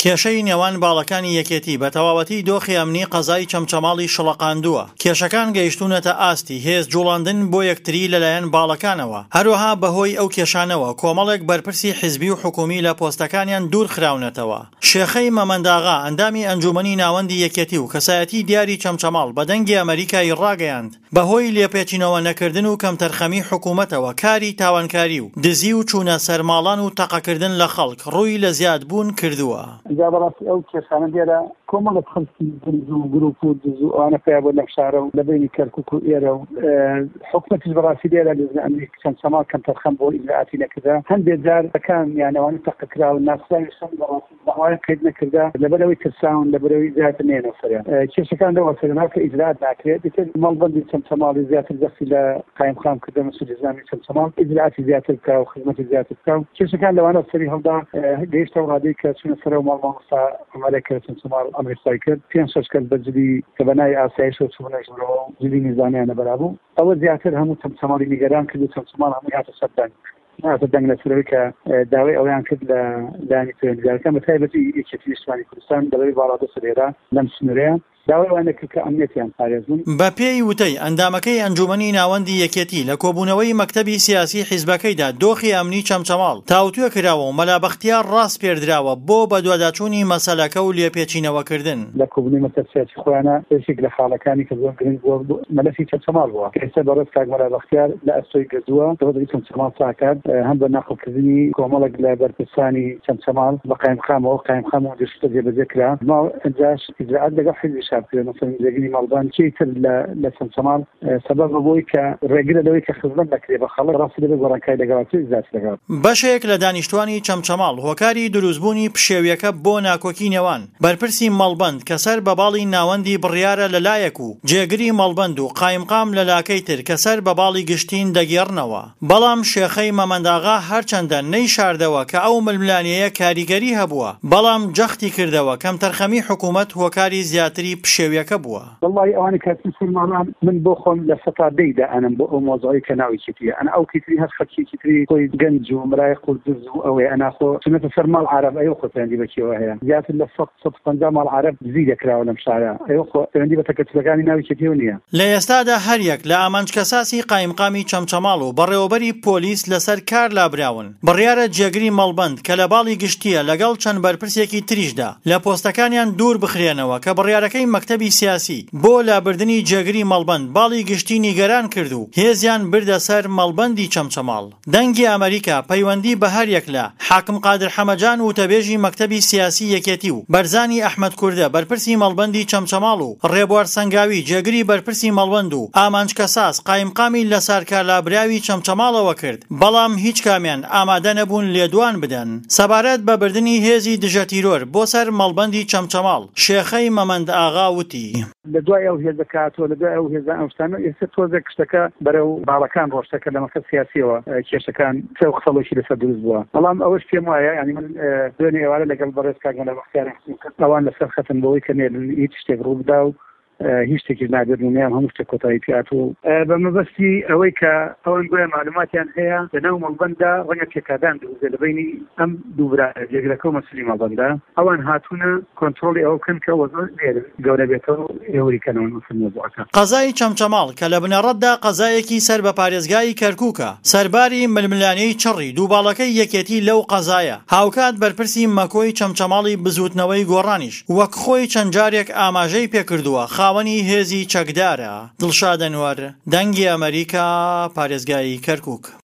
کێشەی نێوان باڵەکانی یەکێتی بە تەواوەتی دۆخی ئەمنی قەزای چەمچەماڵی شڵەقاندووە. کێشەکان گەیشتونەتە ئاستی هێز جوڵاندن بۆ یەکتری لەلایەن باڵەکانەوە. هەروەها بەهۆی ئەو کێشانەوە کۆمەڵێک بەرپرسی حیزبی و حکومی لە پۆستەکانیان دوور خراونەتەوە. شێخەی مەمەنداغا ئەندامی ئەنجومەنی ناوەندی یەکێتی و کەسایەتی دیاری چەمچەماڵ بە دەنگی ئەمریکای ڕاگەیاند بەهۆی لێپێچینەوە نەکردن و کەم تەرخەمی حکوومەتەوە کاری تاوانکاری و دزی و چوونە سەرماڵان و تەقەکردن لە خەڵک ڕووی لە زیادبوون کردووە. بەڕاستی ئەو کێشانە دیارە کۆمەڵێک خەڵکی دز و گروپ و دز و ئەوانە پیا بۆ لەم شارە و لە بینی کەرکووک و ئێرە و حکومەتیش بەڕاستی دیارە لە ئەمریکا چەمچەماڵ کەم تەرخەم بۆ ئیجراعاتی نەکردا. هەندێک جار ئەکان یان ئەوانە تەقەکرا و ناسراویشان بەڕاستی بەهوایان قەید نەکردا لەبەرەوەی ترساون لەبەرەوەی زیاتر نێنە سەریان. کێشەکان لەوە سەرنا کە ئیجراعات ناکرێت دیتر مەڵبەندی چەمچەماڵی زیاتر دەستی لە قایمخام کردن و سوودجانی چەمچەماڵ ئیجراعاتی زیاتر بکا و خزمەتی زیاتر بکا و کێشەکان لەوانە سەری هەڵدا گەیشتە و ڕادەی کە چونە سەر و ماڵمامۆستا ئەمریکا چەمچەماڵ ئەمریکای کرد 5-6 کەس بەجددی کە بەنای ئاسایش و چوونەژەوە جددی میزانیانە بەرابوو ئەوە زیاتر هەموو چەمچەماڵی نیگەران کرد و چەمچەماڵ هەمووی هاتە سەردان هاتە دەنگ لەسەرەوەی کە داوای ئەویان کرد لە لایەنی پەیوەندیدارەکان بە تایبەتی یەکێتی نیشتیمانی کوردستان دەبەری باڵادە سەرێرا لەم سنوورەیە داوایوانە کرد کە ئەمنیەتیان پارێزبوون. بە پێی وتەی ئەندامەکەی ئەنجومەنی ناوەندی یەکێتی لە کۆبوونەوەی مەکتەبی سیاسی حیزبەکەیدا دۆخی ئەمنی چەمچەماڵ تاوتوێ کراوە و مەلابەختیار ڕاست پێردراوە بۆ بەدواداچوونی مەسەلەکە و لێپێچینەوەکردن. لە کۆبوونی مەکتەب سیاسی خۆیانە پێشێک لە خاڵەکانی کە زۆر گرنگ بووە مەلەفی چەمچەماڵ بووە. ئێستا بەڕێز کاک مەلابەختیار لە ئەستۆی گردووە دەوڵەتی چەمچەماڵ ساکات هەم بە ناخۆکردنی کۆمەڵێک لە بەرپرسانی چەمچەماڵ بە قایمخامەوە قایمخام و دەشتە جێبەجێ کرا. ماوە ئەنجاش ئیجراعات لەگەڵ حیزبی شارکردن مثلا زەگری مەڵبان چیتر لە چەمچەماڵ سەبەب بووی کە ڕێگرە لەوەی کە خزمەت نەکرێ بە خەڵک ڕاستی لەبێ گۆڕانکاری لەگەڵاتی زیاد لەگەڵ. بەشێک لە دانیشتوانی چەمچەماڵ هۆکاری دروستبوونی پشێویەکە بۆ ناکۆکی نێوان بەرپرسی مەڵبەند کە سەر بە باڵی ناوەندی بڕیارە لەلایەک و جێگری مەڵبەند و قایمقام لەلاکەی تر کە سەر بە باڵی گشتین دەگێڕنەوە. بەڵام شێخەی مەمەنداغا هەرچەندە نەیشاردەوە کە ئەو ململانیەیە کاریگەری هەبووە بەڵام جەختی کردەوە کەم تەرخەمی حکوومەت هۆکاری زیاتری پشێویەکە بووە. والله ئەوانە کاتی سلمانان من بۆ خۆم لە سەتا دەیدا ئەنم بۆ ئەو مۆزۆی کە ناوی کتریە ئەنا ئەو کتری هەر خەڵکی کتری خۆی گەنج و مرای قوردز و ئەوەی ئەنا خۆ چونەتە سەر ماڵ عەرەب ئەوە خۆ پەیوەندی بەکیەوە هەیە زیاتر لە 150 ماڵ عەرەب زی دەکراوە لەم شارە ئەوە خۆ پەیوەندی بە تەکەچەکانی ناوی کتریەوە نییە. لە ئێستادا هەریەک لە ئامانجکەساسی قایمقامی چەمچەماڵ و بەڕێوەبەری پۆلیس لەسەر کار لابراون. بڕیارە جێگری مەڵبەند کە لە باڵی گشتیە لەگەڵ چەند بەرپرسێکی تریشدا لە پۆستەکانیان دوور بخرێنەوە کە بڕیارەکەی مەکتەبی سیاسی بۆ لابردنی جێگری مەڵبەند باڵی گشتی نیگەران کرد و هێزیان بردە سەر مەڵبەندی چەمچەماڵ. دەنگی ئەمریکا پەیوەندی بە هەریەک لە حاکم قادر حەمەجان و تەبێژی مەکتەبی سیاسی یەکێتی و بەرزانی ئەحمەد کوردە بەرپرسی مەڵبەندی چەمچەماڵ و ڕێبوار سەنگاوی جێگری بەرپرسی مەڵبەند و ئامانجکەساس قایمقامی لەسەر کارلابراوی چەمچەماڵەوە کرد بەڵام هیچ کامیان ئامادە نەبوون لێدوان بدەن. سەبارەت بە بردننی هێزی دژە تیرۆر بۆ سەر مەڵبەندی چەمچەماڵ شێخەی مەمەنداغا وتی لە دوای ئەو هێزە کاتۆ لە دوای ئەو هێزە ئەوشتانە ئێستا تۆزە کشتەکە بەرەو باڵەکان ڕۆشتەکە لە مەکتەب سیاسیەوە کێشەکان سێ خەڵکی لەسەر دروست بووە. بەڵام ئەوەش پێم وایە ینی من دوێنێ ئێوارە لەگەڵ بەڕێز کاک مەلابەختیار ئەوان لەسەر خەتن بەوەی کە نێرن هیچ شتێک ڕوو بدا و هیچ شتێکی نادرنیان هەموو شتێک کۆتایی پیات و بە مەبەستی ئەوەی کە ئەوەن گوێ معلوماتیان هەیە لەناو مەڵبەنددا ڕەنگە پێکادان دروست لە بینی ئەم دوو برا جێگرەکە و مەسوولی مەڵبەندە ئەوان هاتوونە کۆنتڕۆڵی ئەو بکەن کە وەزۆر لێرە گەورە بێتەوە ئێوەریکەنەوە مەسوولەکە. قەزای چەمچەماڵ کە لە بنەڕەتدا قەزایەکی سەر بە پارێزگای کەرکووکە سەرباری ململانەی چڕی دووباڵەکەی یەکێتی لەو قەزایە هاوکات بەرپرسی مەکۆی چەمچەماڵی بزوتنەوەی گۆڕانیش وەک خۆی چەند جارێک ئاماژەی پێکردووە خاوەنی هێزی چەکدارە. دڵشاد ئەنوەر، دەنگی ئەمریکا، پارێزگای کەرکووک.